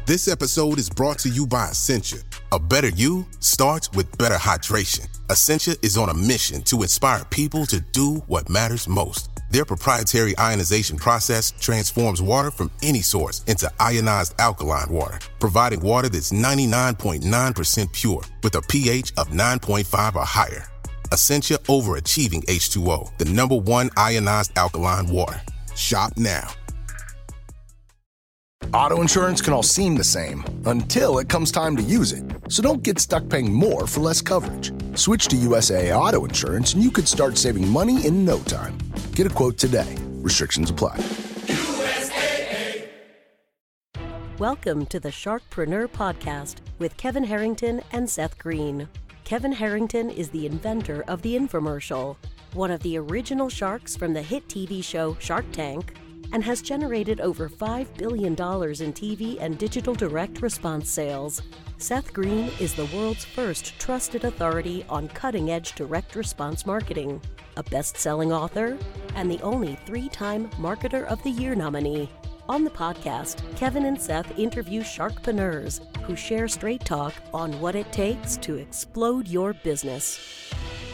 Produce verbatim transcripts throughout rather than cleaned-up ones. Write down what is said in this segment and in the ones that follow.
This episode is brought to you by Essentia. A better you starts with better hydration. Essentia is on a mission to inspire people to do what matters most. Their proprietary ionization process transforms water from any source into ionized alkaline water, providing water that's ninety-nine point nine percent pure with a pH of nine point five or higher. Essentia Overachieving H two O, the number one ionized alkaline water. Shop now. Auto insurance can all seem the same until it comes time to use it. So don't get stuck paying more for less coverage. Switch to U S A A Auto Insurance and you could start saving money in no time. Get a quote today. Restrictions apply. U S A A. Welcome to the Sharkpreneur Podcast with Kevin Harrington and Seth Green. Kevin Harrington is the inventor of the infomercial, one of the original sharks from the hit T V show Shark Tank, and has generated over five billion dollars in T V and digital direct response sales. Seth Green is the world's first trusted authority on cutting-edge direct response marketing, a best-selling author, and the only three-time Marketer of the Year nominee. On the podcast, Kevin and Seth interview sharkpreneurs who share straight talk on what it takes to explode your business.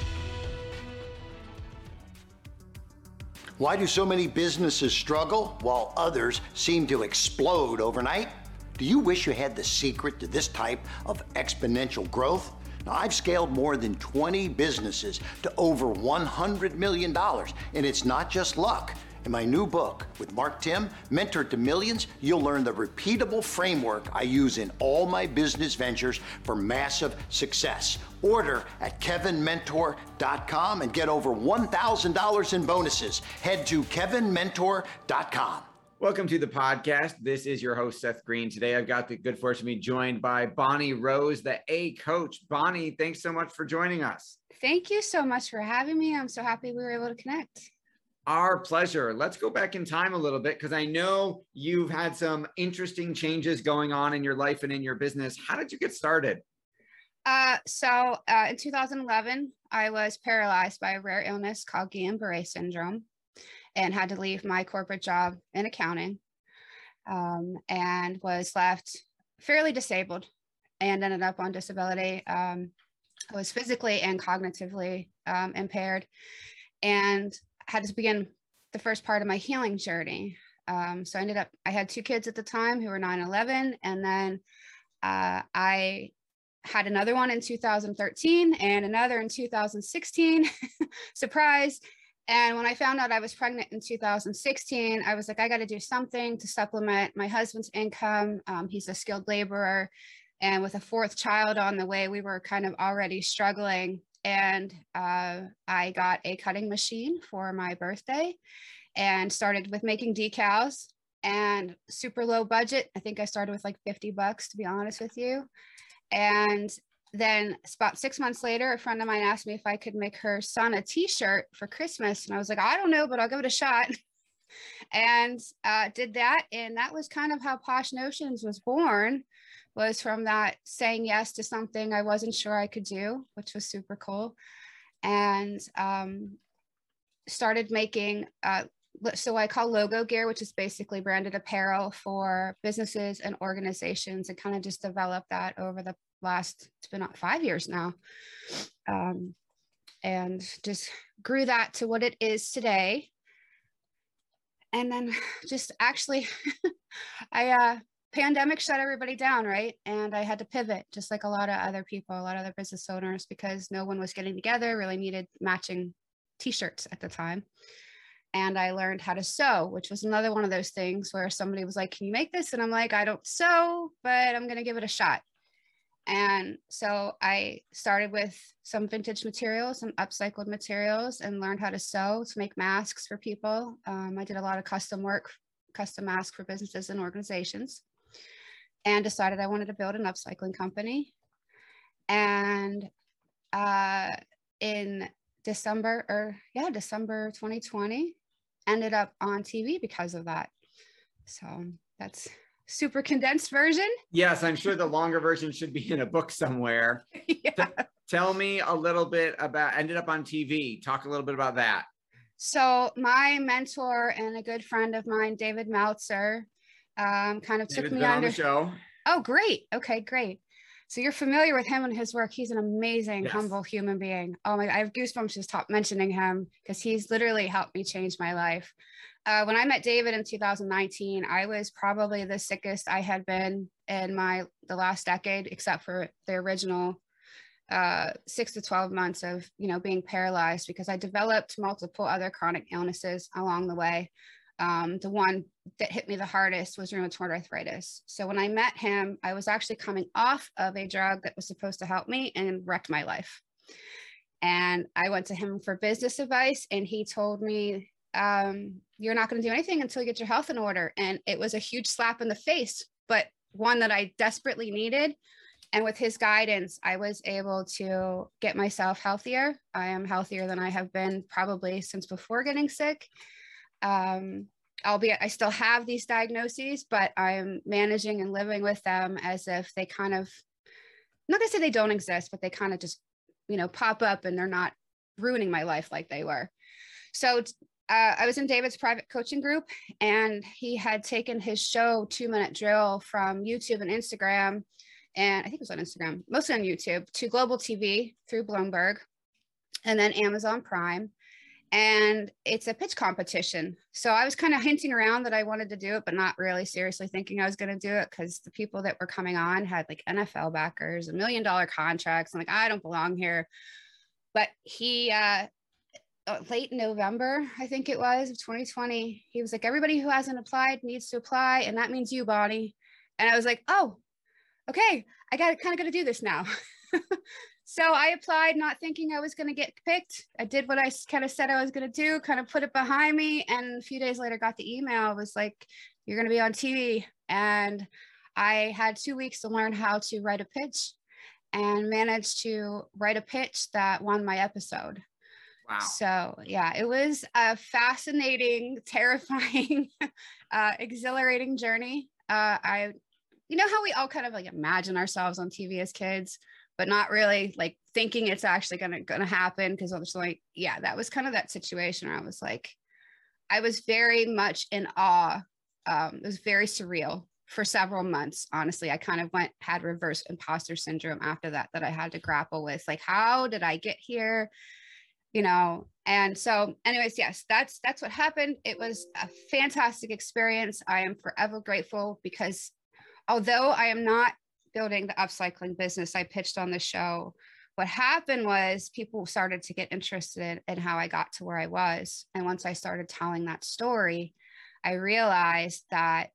Why do so many businesses struggle while others seem to explode overnight? Do you wish you had the secret to this type of exponential growth? Now, I've scaled more than twenty businesses to over one hundred million dollars, and it's not just luck. In my new book with Mark Timm, Mentor to Millions, you'll learn the repeatable framework I use in all my business ventures for massive success. Order at kevin mentor dot com and get over one thousand dollars in bonuses. Head to kevin mentor dot com. Welcome to the podcast. This is your host, Seth Green. Today, I've got the good fortune to be joined by Bonnie Rose, the A Coach. Bonnie, thanks so much for joining us. Thank you so much for having me. I'm so happy we were able to connect. Our pleasure. Let's go back in time a little bit because I know you've had some interesting changes going on in your life and in your business. How did you get started? Uh, so uh, in two thousand eleven, I was paralyzed by a rare illness called Guillain-Barré syndrome and had to leave my corporate job in accounting um, and was left fairly disabled and ended up on disability. Um, I was physically and cognitively um, impaired and had to begin the first part of my healing journey. Um, so I ended up, I had two kids at the time who were nine and eleven. And then uh, I had another one in two thousand thirteen and another in two thousand sixteen, surprise. And when I found out I was pregnant in two thousand sixteen, I was like, I got to do something to supplement my husband's income. Um, he's a skilled laborer. And with a fourth child on the way, we were kind of already struggling. And uh, I got a cutting machine for my birthday and started with making decals and super low budget. I think I started with like fifty bucks, to be honest with you. And then about six months later, a friend of mine asked me if I could make her son a t-shirt for Christmas. And I was like, I don't know, but I'll give it a shot. And uh, did that. And that was kind of how Posh Notions was born. Was from that saying yes to something I wasn't sure I could do, which was super cool. And um, started making, uh, so I call logo gear, which is basically branded apparel for businesses and organizations, and kind of just developed that over the last, it's been five years now. Um, and just grew that to what it is today. And then just actually, I, uh, pandemic shut everybody down, right? And I had to pivot, just like a lot of other people, a lot of other business owners, because no one was getting together, really needed matching t-shirts at the time. And I learned how to sew, which was another one of those things where somebody was like, can you make this? And I'm like, I don't sew, but I'm going to give it a shot. And so I started with some vintage materials, some upcycled materials, and learned how to sew to make masks for people. Um, I did a lot of custom work, custom masks for businesses and organizations, and decided I wanted to build an upcycling company. And uh, in December, or yeah, December twenty twenty, ended up on T V because of that. So that's super condensed version. Yes, I'm sure the longer version should be in a book somewhere. Yeah. T- tell me a little bit about, ended up on T V. Talk a little bit about that. So my mentor and a good friend of mine, David Meltzer, um, kind of David's took me been under on the show. Oh, great. Okay, great. So you're familiar with him and his work. He's an amazing, Yes. humble human being. Oh my, I have goosebumps just top mentioning him because he's literally helped me change my life. Uh, when I met David in two thousand nineteen, I was probably the sickest I had been in my the last decade, except for the original uh, six to twelve months of, you know, being paralyzed, because I developed multiple other chronic illnesses along the way. Um, the one that hit me the hardest was rheumatoid arthritis. So when I met him, I was actually coming off of a drug that was supposed to help me and wrecked my life. And I went to him for business advice, and he told me, um, you're not going to do anything until you get your health in order. And it was a huge slap in the face, but one that I desperately needed. And with his guidance, I was able to get myself healthier. I am healthier than I have been probably since before getting sick. Um, albeit I still have these diagnoses, but I'm managing and living with them as if they kind of, not to say they don't exist, but they kind of just, you know, pop up and they're not ruining my life like they were. So uh, I was in David's private coaching group, and he had taken his show Two Minute Drill from YouTube and Instagram, and I think it was on Instagram, mostly on YouTube, to Global T V through Bloomberg, and then Amazon Prime. And it's a pitch competition. So I was kind of hinting around that I wanted to do it, but not really seriously thinking I was going to do it, because the people that were coming on had like N F L backers, a million dollar contracts. I'm like, I don't belong here. But he, uh, late November, I think it was, of twenty twenty, he was like, everybody who hasn't applied needs to apply. And that means you, Bonnie. And I was like, oh, okay, I got kind of got to do this now. So I applied, not thinking I was going to get picked. I did what I kind of said I was going to do, kind of put it behind me. And a few days later, got the email. It was like, you're going to be on T V. And I had two weeks to learn how to write a pitch, and managed to write a pitch that won my episode. Wow. So yeah, it was a fascinating, terrifying, uh, exhilarating journey. Uh, I, you know how we all kind of like imagine ourselves on T V as kids, but not really like thinking it's actually gonna gonna happen, because I was like, yeah, that was kind of that situation where I was like, I was very much in awe. Um, it was very surreal for several months. Honestly, I kind of went had reverse imposter syndrome after that, that I had to grapple with, like, how did I get here? You know, and so anyways, yes, that's that's what happened. It was a fantastic experience. I am forever grateful, because although I am not building the upcycling business I pitched on the show, what happened was people started to get interested in how I got to where I was. And once I started telling that story, I realized that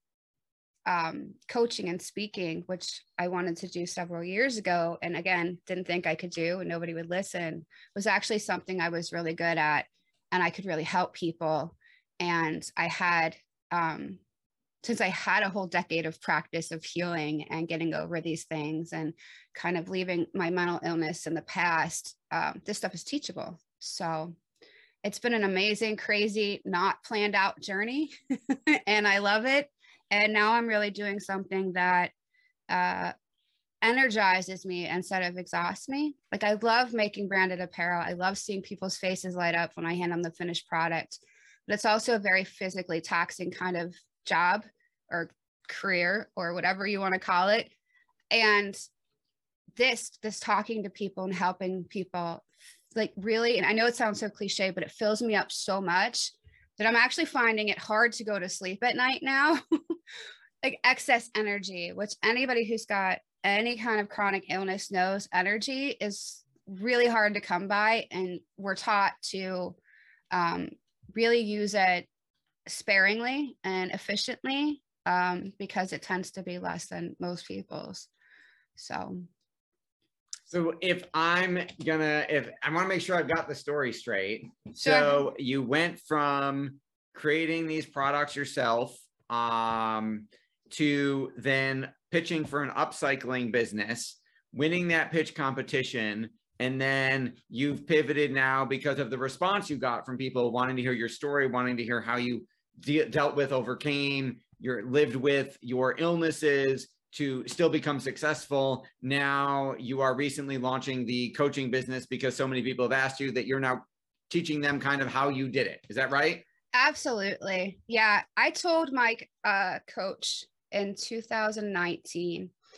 um, coaching and speaking, which I wanted to do several years ago, and again, didn't think I could do and nobody would listen, was actually something I was really good at, and I could really help people. And I had, um, since I had a whole decade of practice of healing and getting over these things and kind of leaving my mental illness in the past, um, this stuff is teachable. So it's been an amazing, crazy, not planned out journey. And I love it. And now I'm really doing something that uh, energizes me instead of exhausts me. Like, I love making branded apparel. I love seeing people's faces light up when I hand them the finished product. But it's also a very physically taxing kind of job or career or whatever you want to call it. And this, this talking to people and helping people, like, really, and I know it sounds so cliche, but it fills me up so much that I'm actually finding it hard to go to sleep at night now. Like, excess energy, which anybody who's got any kind of chronic illness knows, energy is really hard to come by. And we're taught to um, really use it sparingly and efficiently, um, because it tends to be less than most people's. So. So if I'm gonna, if I want to make sure I've got the story straight. Sure. So you went from creating these products yourself, um, to then pitching for an upcycling business, winning that pitch competition. And then you've pivoted now because of the response you got from people wanting to hear your story, wanting to hear how you de- dealt with, overcame, your lived with your illnesses to still become successful. Now you are recently launching the coaching business because so many people have asked you that you're now teaching them kind of how you did it. Is that right? Absolutely. Yeah. I told my uh, coach in two thousand nineteen,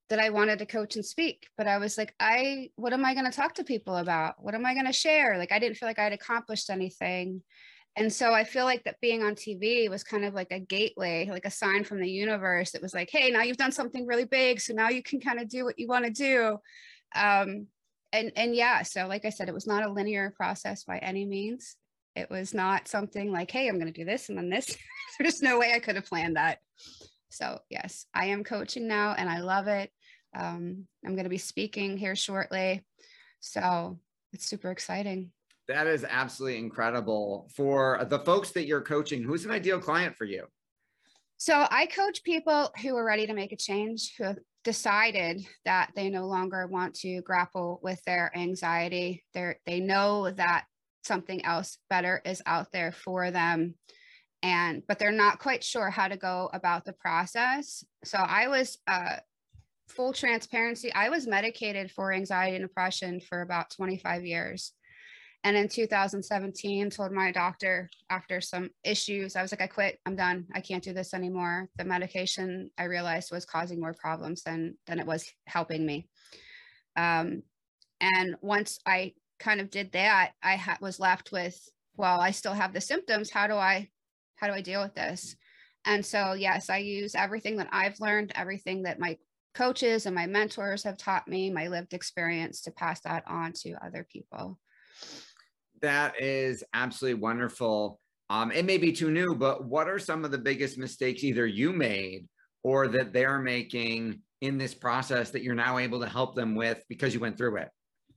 that I wanted to coach and speak, but I was like, I, what am I going to talk to people about? What am I going to share? Like, I didn't feel like I had accomplished anything. And so I feel like that being on T V was kind of like a gateway, like a sign from the universe that was like, hey, now you've done something really big. So now you can kind of do what you want to do. Um, and, and yeah, so like I said, it was not a linear process by any means. It was not something like, hey, I'm going to do this and then this. There's no way I could have planned that. So yes, I am coaching now and I love it. Um, I'm going to be speaking here shortly. So it's super exciting. That is absolutely incredible. For the folks that you're coaching, who's an ideal client for you? So I coach people who are ready to make a change, who have decided that they no longer want to grapple with their anxiety. They're, they know that something else better is out there for them. And, but they're not quite sure how to go about the process. So I was, uh, full transparency, I was medicated for anxiety and depression for about twenty-five years. And in two thousand seventeen, told my doctor after some issues, I was like, I quit, I'm done. I can't do this anymore. The medication I realized was causing more problems than, than it was helping me. Um, and once I kind of did that, I ha- was left with, well, I still have the symptoms. How do I, how do I deal with this? And so, yes, I use everything that I've learned, everything that my coaches and my mentors have taught me, my lived experience, to pass that on to other people. That is absolutely wonderful. Um, it may be too new, but what are some of the biggest mistakes either you made or that they're making in this process that you're now able to help them with because you went through it?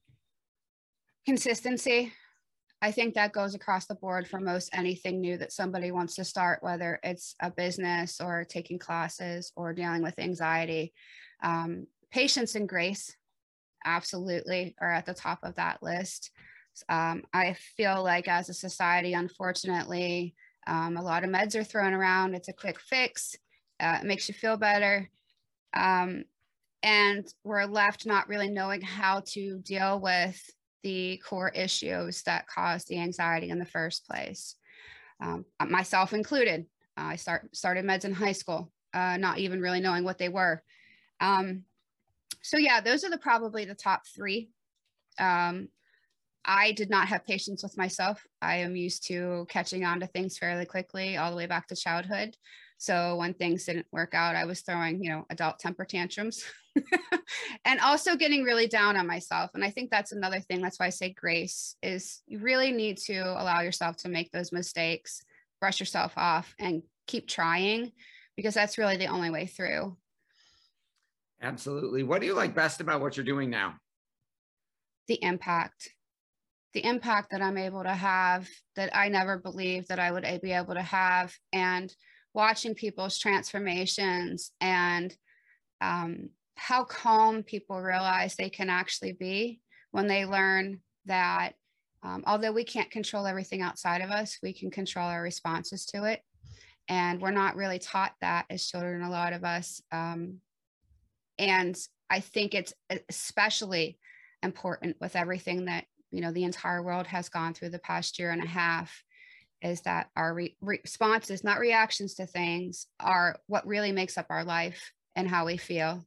Consistency. I think that goes across the board for most anything new that somebody wants to start, whether it's a business or taking classes or dealing with anxiety. Um, patience and grace absolutely are at the top of that list. Um, I feel like as a society, unfortunately, um, a lot of meds are thrown around. It's a quick fix. Uh, it makes you feel better. Um, and we're left not really knowing how to deal with the core issues that cause the anxiety in the first place. Um, myself included. Uh, I start, started meds in high school, uh, not even really knowing what they were. Um, so yeah, those are the probably the top three. Um, I did not have patience with myself. I am used to catching on to things fairly quickly, all the way back to childhood. So when things didn't work out, I was throwing, you know, adult temper tantrums and also getting really down on myself. And I think that's another thing. That's why I say grace is you really need to allow yourself to make those mistakes, brush yourself off and keep trying, because that's really the only way through. Absolutely. What do you like best about what you're doing now? The impact. The impact that I'm able to have that I never believed that I would be able to have, and watching people's transformations and um, how calm people realize they can actually be when they learn that um, although we can't control everything outside of us, we can control our responses to it. And we're not really taught that as children, a lot of us. Um, and I think it's especially important with everything that, you know, the entire world has gone through the past year and a half, is that our re- responses, not reactions to things, are what really makes up our life and how we feel.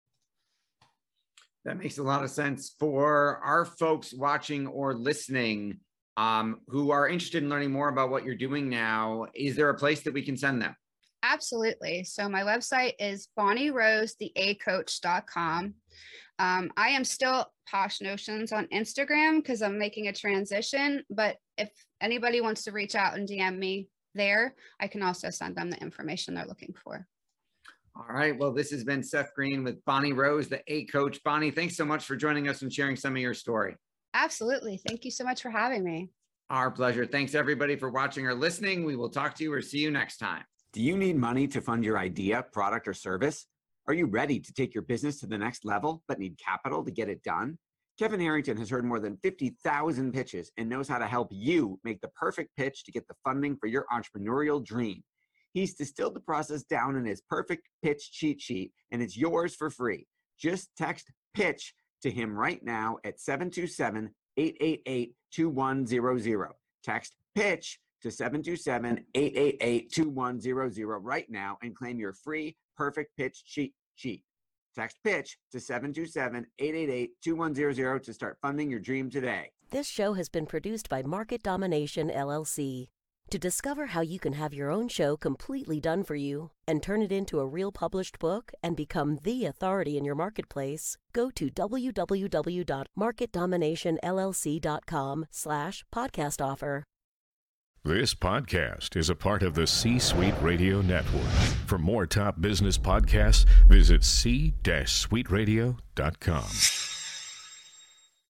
That makes a lot of sense. For our folks watching or listening um, who are interested in learning more about what you're doing now, is there a place that we can send them? Absolutely. So my website is bonnie rose the a coach dot com. Um, I am still Posh Notions on Instagram because I'm making a transition, but if anybody wants to reach out and D M me there, I can also send them the information they're looking for. All right. Well, this has been Seth Green with Bonnie Rose, the A Coach. Bonnie, thanks so much for joining us and sharing some of your story. Absolutely. Thank you so much for having me. Our pleasure. Thanks everybody for watching or listening. We will talk to you or see you next time. Do you need money to fund your idea, product, or service? Are you ready to take your business to the next level, but need capital to get it done? Kevin Harrington has heard more than fifty thousand pitches and knows how to help you make the perfect pitch to get the funding for your entrepreneurial dream. He's distilled the process down in his perfect pitch cheat sheet, and it's yours for free. Just text PITCH to him right now at seven two seven, eight eight eight, two one zero zero. Text PITCH to seven two seven, eight eight eight, two one zero zero right now and claim your free perfect pitch cheat sheet. Text PITCH to seven two seven, eight eight eight, two one zero zero to start funding your dream today. This show has been produced by Market Domination, L L C. To discover how you can have your own show completely done for you and turn it into a real published book and become the authority in your marketplace, go to w w w dot market domination l l c dot com slash podcast offer. This podcast is a part of the C-Suite Radio Network. For more top business podcasts, visit c suite radio dot com.